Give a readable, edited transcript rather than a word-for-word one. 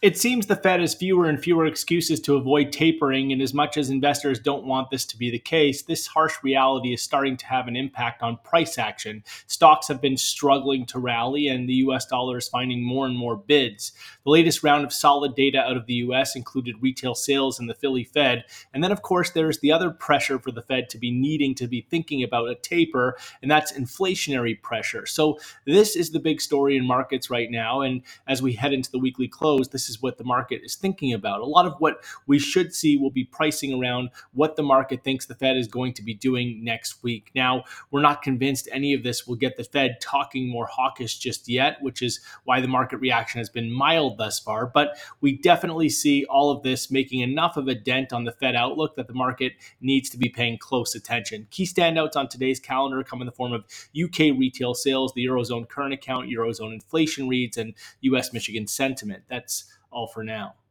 It seems the Fed has fewer and fewer excuses to avoid tapering, and as much as investors don't want this to be the case, this harsh reality is starting to have an impact on price action. Stocks have been struggling to rally, and the US dollar is finding more and more bids. The latest round of solid data out of the US included retail sales in the Philly Fed, and then, of course, there's the other pressure for the Fed to be needing to be thinking about a taper, and that's inflationary pressure. So, this is the big story in markets right now, and as we head into the weekly close, this is what the market is thinking about. A lot of what we should see will be pricing around what the market thinks the Fed is going to be doing next week. Now, we're not convinced any of this will get the Fed talking more hawkish just yet, which is why the market reaction has been mild thus far. But we definitely see all of this making enough of a dent on the Fed outlook that the market needs to be paying close attention. Key standouts on today's calendar come in the form of UK retail sales, the Eurozone current account, Eurozone inflation reads, and US Michigan sentiment. That's all for now.